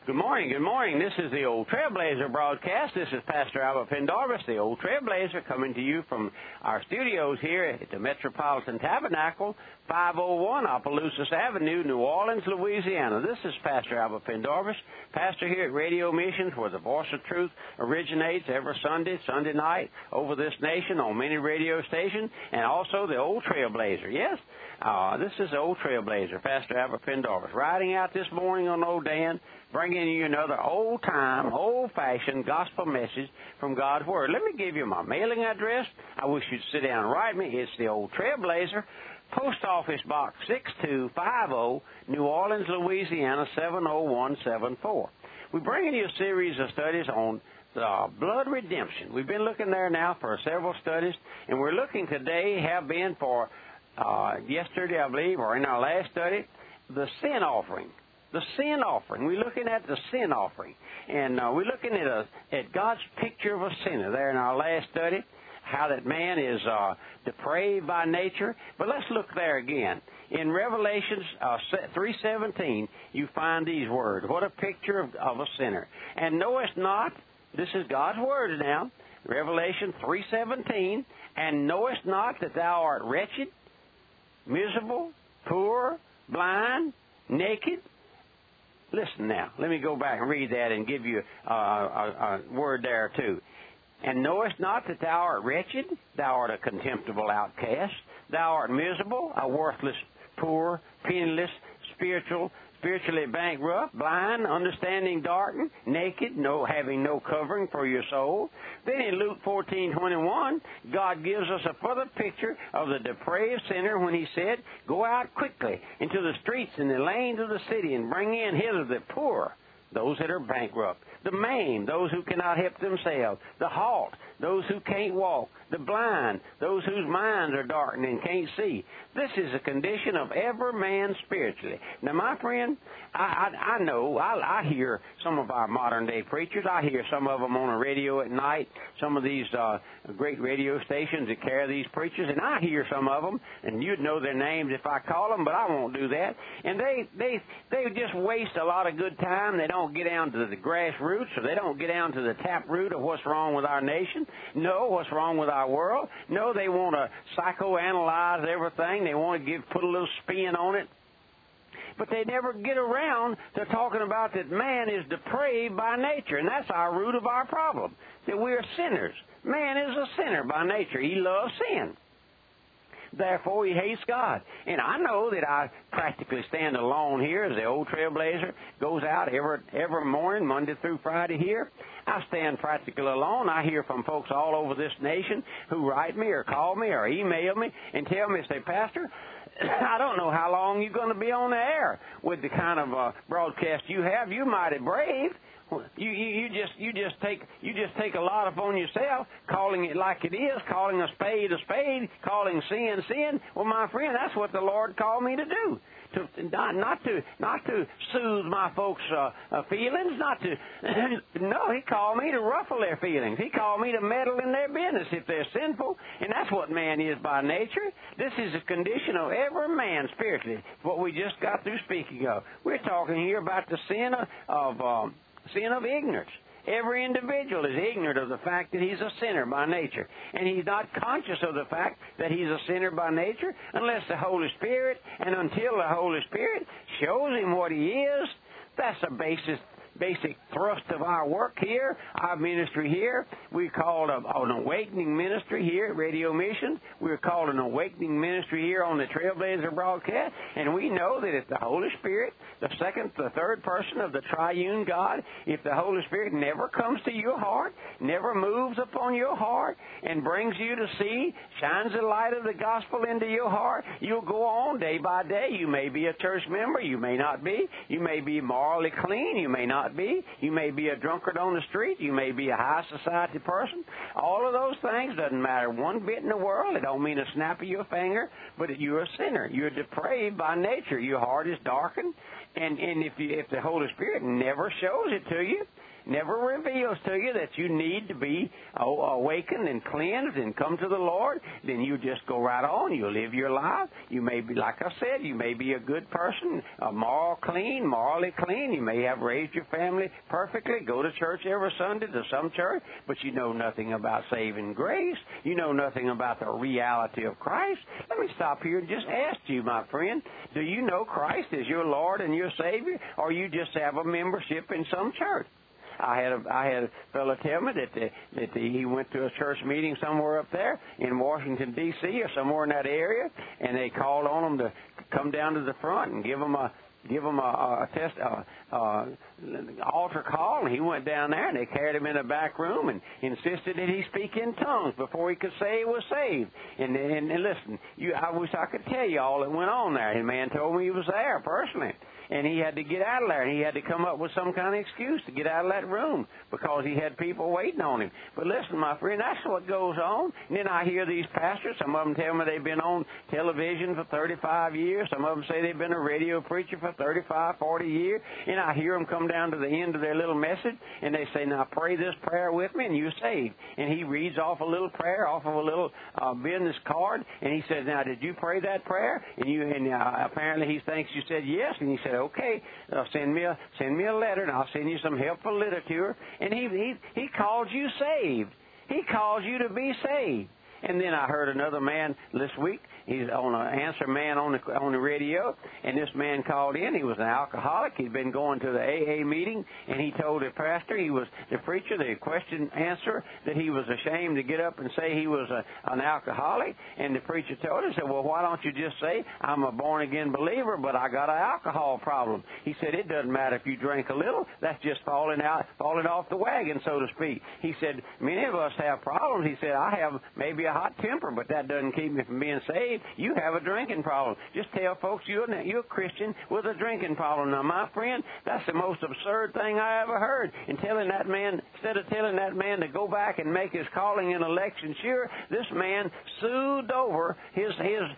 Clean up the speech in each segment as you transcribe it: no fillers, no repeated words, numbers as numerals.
Good morning, good morning. This is the Old Trailblazer broadcast. This is Pastor Albert Pendarvis, the Old Trailblazer, coming to you from our studios here at the Metropolitan Tabernacle, 501 Opelousas Avenue, New Orleans, Louisiana. This is Pastor Albert Pendarvis, pastor here at Radio Missions, where the voice of truth originates every Sunday night over this nation on many radio stations, and also the Old Trailblazer. Yes, this is the Old Trailblazer, Pastor Albert Pendarvis, riding out this morning on Old Dan, bringing you another old-time, old-fashioned gospel message from God's Word. Let me give you my mailing address. I wish you'd sit down and write me. It's the Old Trailblazer, Post Office Box 6250, New Orleans, Louisiana, 70174. We're bringing you a series of studies on blood redemption. We've been looking there now for several studies, and we're looking today, have been for yesterday, I believe, or in our last study, the sin offering. The sin offering. We're looking at the sin offering. And we're looking at God's picture of a sinner there in our last study, how that man is depraved by nature. But let's look there again. In Revelations 3:17, you find these words. What a picture of a sinner. And knowest not, this is God's word now, Revelation 3:17, and knowest not that thou art wretched, miserable, poor, blind, naked. Listen now. Let me go back and read that and give you a word there too. And knowest not that thou art wretched, thou art a contemptible outcast, thou art miserable, a worthless, poor, penniless, spiritually bankrupt, blind, understanding darkened, naked, having no covering for your soul. Then in Luke 14:21, God gives us a further picture of the depraved sinner when he said, go out quickly into the streets and the lanes of the city and bring in hither the poor, those that are bankrupt, the maimed, those who cannot help themselves, the halt, those who can't walk, the blind, those whose minds are darkened and can't see. This is a condition of every man spiritually. Now, my friend, I know, I hear some of our modern-day preachers. I hear some of them on the radio at night, some of these great radio stations that carry these preachers, and I hear some of them, and you'd know their names if I call them, but I won't do that. And they just waste a lot of good time. They don't get down to the grassroots, or they don't get down to the tap root of what's wrong with our nation. No, what's wrong with our world. No, they want to psychoanalyze everything. They want to put a little spin on it. But they never get around to talking about that man is depraved by nature, and that's our root of our problem, that we are sinners. Man is a sinner by nature. He loves sin. Therefore, he hates God. And I know that I practically stand alone here as the Old Trailblazer goes out every morning, Monday through Friday here. I stand practically alone. I hear from folks all over this nation who write me or call me or email me and tell me, say, Pastor, I don't know how long you're going to be on the air with the kind of broadcast you have. You're mighty brave. You just take a lot upon yourself, calling it like it is, calling a spade, calling sin. Well, my friend, that's what the Lord called me to do. Not to soothe my folks' feelings, no, He called me to ruffle their feelings. He called me to meddle in their business if they're sinful, and that's what man is by nature. This is a condition of every man spiritually, what we just got through speaking of. We're talking here about the sin of ignorance. Every individual is ignorant of the fact that he's a sinner by nature. And he's not conscious of the fact that he's a sinner by nature unless the Holy Spirit, and until the Holy Spirit shows him what he is. That's the basic thrust of our work here, our ministry here. We call it an awakening ministry here at Radio Mission. We're called an awakening ministry here on the Trailblazer broadcast. And we know that if the Holy Spirit, the third person of the triune God, if the Holy Spirit never comes to your heart, never moves upon your heart and brings you to see, shines the light of the gospel into your heart, you'll go on day by day. You may be a church member. You may not be. You may be morally clean. You may not be. You may be a drunkard on the street. You may be a high society person. All of those things doesn't matter one bit in the world. It don't mean a snap of your finger, but you're a sinner. You're depraved by nature. Your heart is darkened. And if the Holy Spirit never shows it to you, never reveals to you that you need to be awakened and cleansed and come to the Lord, then you just go right on. You live your life. You may be, like I said, you may be a good person, morally clean. You may have raised your family perfectly, go to church every Sunday, to some church, but you know nothing about saving grace. You know nothing about the reality of Christ. Let me stop here and just ask you, my friend, do you know Christ as your Lord and your Savior, or you just have a membership in some church? I had a fellow tell me that he went to a church meeting somewhere up there in Washington, D.C. or somewhere in that area, and they called on him to come down to the front and give him a altar call, and he went down there, and they carried him in a back room and insisted that he speak in tongues before he could say he was saved. And listen, I wish I could tell you all that went on there. The man told me he was there personally, and he had to get out of there, and he had to come up with some kind of excuse to get out of that room because he had people waiting on him. But listen, my friend, that's what goes on. And then I hear these pastors, some of them tell me they've been on television for 35 years. Some of them say they've been a radio preacher for 35, 40 years. And I hear them come down to the end of their little message, and they say, now pray this prayer with me, and you're saved. And he reads off a little prayer off of a little business card, and he says, now, did you pray that prayer? And apparently he thinks you said yes, and he said, okay, send me a letter, and I'll send you some helpful literature. And he calls you saved. He calls you to be saved. And then I heard another man this week. He's on an answer man on the radio, and this man called in. He was an alcoholic. He'd been going to the AA meeting, and he told the pastor, he was the preacher, the question answer, that he was ashamed to get up and say he was an alcoholic. And the preacher told him, said, well, why don't you just say, I'm a born-again believer, but I got an alcohol problem. He said, it doesn't matter if you drink a little. That's just falling off the wagon, so to speak. He said, many of us have problems. He said, I have maybe a hot temper, but that doesn't keep me from being saved. You have a drinking problem. Just tell folks you're a Christian with a drinking problem. Now, my friend, that's the most absurd thing I ever heard. And telling that man, instead of telling that man to go back and make his calling and election sure, this man soothed over his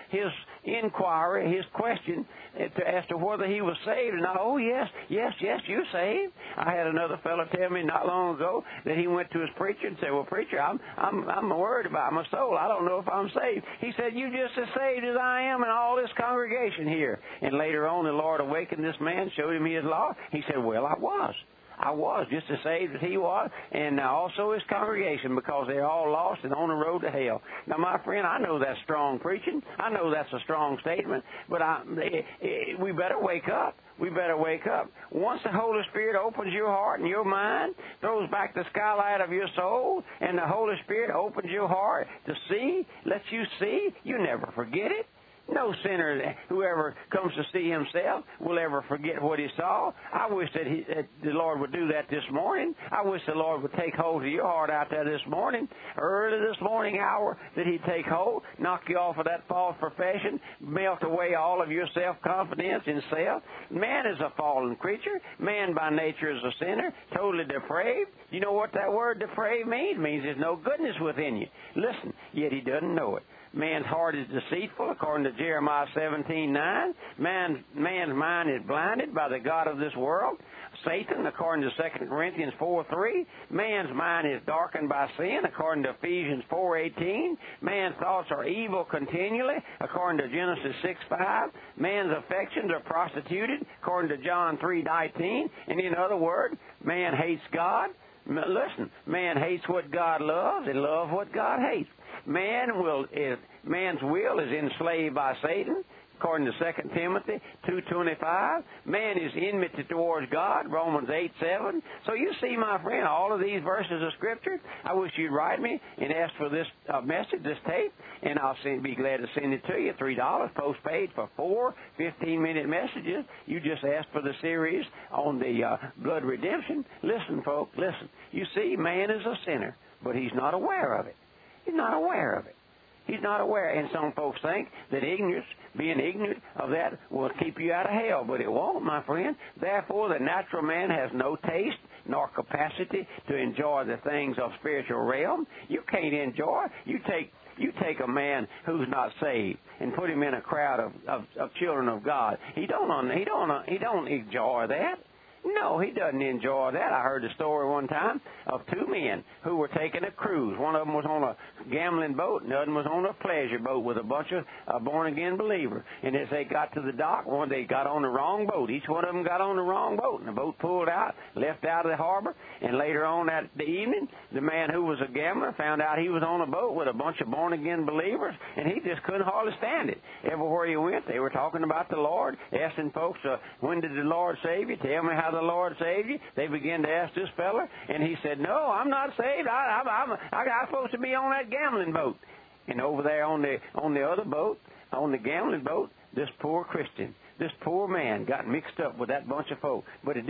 inquiry, his question as to whether he was saved. And oh, yes, you're saved. I had another fellow tell me not long ago that he went to his preacher and said, well, preacher, I'm worried about my soul. I don't know if I'm saved. He said, you just as saved as I am and all this congregation here. And later on, the Lord awakened this man, showed him his law. He said, well, I was just as saved as he was, and also his congregation, because they're all lost and on the road to hell. Now, my friend, I know that's strong preaching. I know that's a strong statement, but we better wake up. We better wake up. Once the Holy Spirit opens your heart and your mind, throws back the skylight of your soul, and the Holy Spirit opens your heart to see, lets you see, you never forget it. No sinner, whoever comes to see himself, will ever forget what he saw. I wish that the Lord would do that this morning. I wish the Lord would take hold of your heart out there this morning, early this morning hour, that he'd take hold, knock you off of that false profession, melt away all of your self-confidence in self. Man is a fallen creature. Man by nature is a sinner, totally depraved. You know what that word depraved means? It means there's no goodness within you. Listen, yet he doesn't know it. Man's heart is deceitful, according to Jeremiah 17:9. Man's mind is blinded by the god of this world, Satan, according to 2 Corinthians 4:3. Man's mind is darkened by sin, according to Ephesians 4:18. Man's thoughts are evil continually, according to Genesis 6:5. Man's affections are prostituted, according to John 3:19. And in other words, man hates God. Listen, man hates what God loves and loves what God hates. Man's will is enslaved by Satan, according to 2 Timothy 2:25. Man is enmity towards God, Romans 8:7. So you see, my friend, all of these verses of Scripture. I wish you'd write me and ask for this message, this tape, and I'll be glad to send it to you. $3 postpaid for 4 15-minute messages. You just ask for the series on the blood redemption. Listen, folks, listen. You see, man is a sinner, but he's not aware of it. He's not aware of it. He's not aware. And some folks think that being ignorant of that will keep you out of hell, but it won't, my friend. Therefore, the natural man has no taste nor capacity to enjoy the things of spiritual realm. You can't enjoy. You take a man who's not saved and put him in a crowd of children of God. He don't enjoy that. No, he doesn't enjoy that. I heard a story one time of two men who were taking a cruise. One of them was on a gambling boat, and the other was on a pleasure boat with a bunch of born-again believers. And as they got to the dock, they got on the wrong boat. Each one of them got on the wrong boat, and the boat pulled out, left out of the harbor. And later on that the evening, the man who was a gambler found out he was on a boat with a bunch of born-again believers, and he just couldn't hardly stand it. Everywhere he went, they were talking about the Lord, asking folks, when did the Lord save you? Tell me how the Lord saved you. They began to ask this fella, and he said, no, I'm not saved. I'm supposed to be on that gambling boat. And over there on the other boat, on the gambling boat, this poor Christian, this poor man got mixed up with that bunch of folk. But it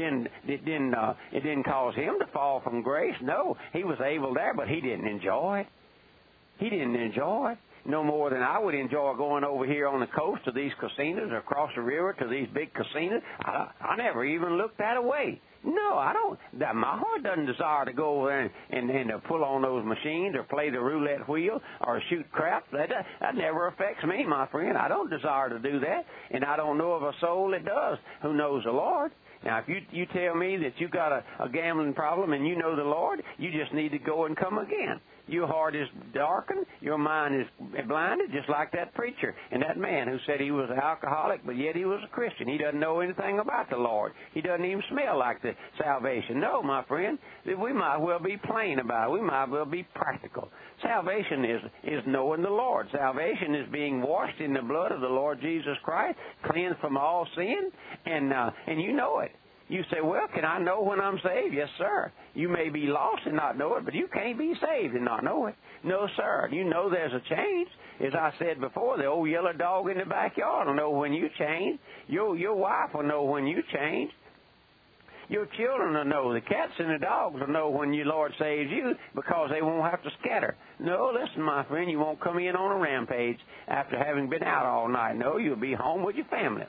didn't cause him to fall from grace. No, he was able there, but he didn't enjoy it. He didn't enjoy it. No more than I would enjoy going over here on the coast to these casinos or across the river to these big casinos. I never even looked that way. No, I don't. My heart doesn't desire to go over there and pull on those machines or play the roulette wheel or shoot crap. That never affects me, my friend. I don't desire to do that, and I don't know of a soul that does who knows the Lord. Now, if you tell me that you got a gambling problem and you know the Lord, you just need to go and come again. Your heart is darkened. Your mind is blinded, just like that preacher and that man who said he was an alcoholic, but yet he was a Christian. He doesn't know anything about the Lord. He doesn't even smell like the salvation. No, my friend, we might well be plain about it. We might well be practical. Salvation is knowing the Lord. Salvation is being washed in the blood of the Lord Jesus Christ, cleansed from all sin, and you know it. You say, well, can I know when I'm saved? Yes, sir. You may be lost and not know it, but you can't be saved and not know it. No, sir. You know there's a change. As I said before, the old yellow dog in the backyard will know when you change. Your wife will know when you change. Your children will know. The cats and the dogs will know when your Lord saves you because they won't have to scatter. No, listen, my friend, you won't come in on a rampage after having been out all night. No, you'll be home with your family.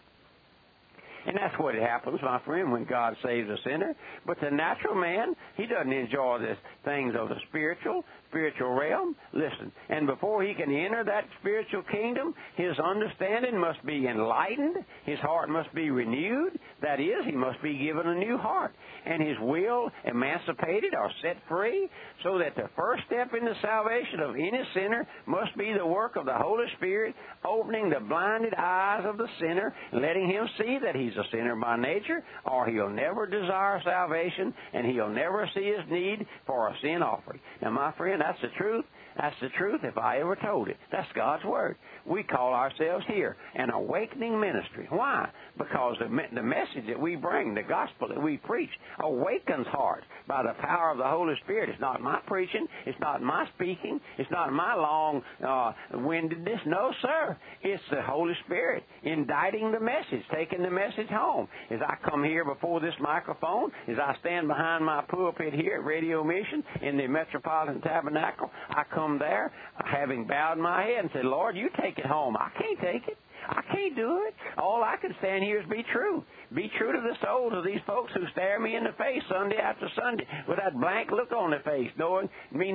And that's what happens, my friend, when God saves a sinner. But the natural man, he doesn't enjoy the things of the spiritual realm. Listen, and before he can enter that spiritual kingdom, his understanding must be enlightened. His heart must be renewed. That is, he must be given a new heart. And his will emancipated or set free, so that the first step in the salvation of any sinner must be the work of the Holy Spirit, opening the blinded eyes of the sinner, and letting him see that he's a sinner by nature, or he'll never desire salvation, and he'll never see his need for a sin offering. Now, my friend, that's the truth. That's the truth if I ever told it. That's God's Word. We call ourselves here an awakening ministry. Why? Because the message that we bring, the gospel that we preach, awakens hearts by the power of the Holy Spirit. It's not my preaching. It's not my speaking. It's not my long-windedness. No, sir. It's the Holy Spirit indicting the message, taking the message home. As I come here before this microphone, as I stand behind my pulpit here at Radio Mission in the Metropolitan Tabernacle, I come there having bowed my head and said, Lord, you take it home. I can't take it. I can't do it. All I can stand here is be true. Be true to the souls of these folks who stare me in the face Sunday after Sunday with that blank look on their face, knowing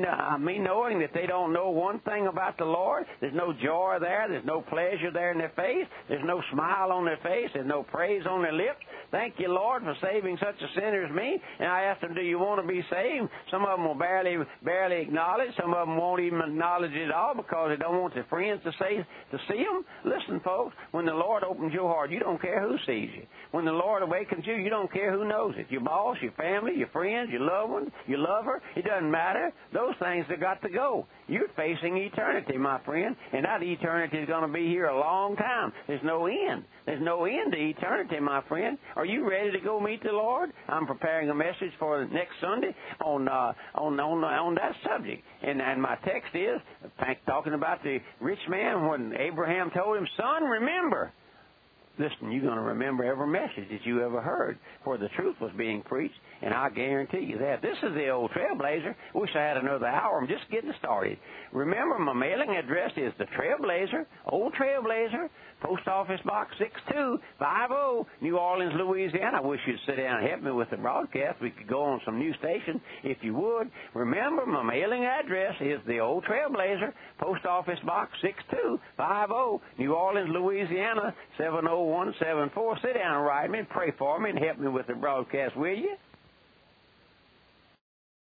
that they don't know one thing about the Lord. There's no joy there. There's no pleasure there in their face. There's no smile on their face. There's no praise on their lips. Thank you, Lord, for saving such a sinner as me. And I asked them, do you want to be saved? Some of them will barely acknowledge. Some of them won't even acknowledge it at all because they don't want their friends to see them. Listen, folks, when the Lord opens your heart, you don't care who sees you. When the Lord awakens you, you don't care who knows it. Your boss, your family, your friends, your loved ones, your lover, it doesn't matter. Those things have got to go. You're facing eternity, my friend, and that eternity is going to be here a long time. There's no end. There's no end to eternity, my friend. Are you ready to go meet the Lord? I'm preparing a message for next Sunday on that subject. And my text is talking about the rich man when Abraham told him, son, remember. Listen, you're going to remember every message that you ever heard, for the truth was being preached, and I guarantee you that. This is the Old Trailblazer. Wish I had another hour. I'm just getting started. Remember, my mailing address is the Trailblazer, Old Trailblazer, Post Office Box 6250, New Orleans, Louisiana. I wish you'd sit down and help me with the broadcast. We could go on some new station if you would. Remember, my mailing address is the Old Trailblazer, Post Office Box 6250, New Orleans, Louisiana, 701. 50174. Sit down and write me and pray for me and help me with the broadcast, will you?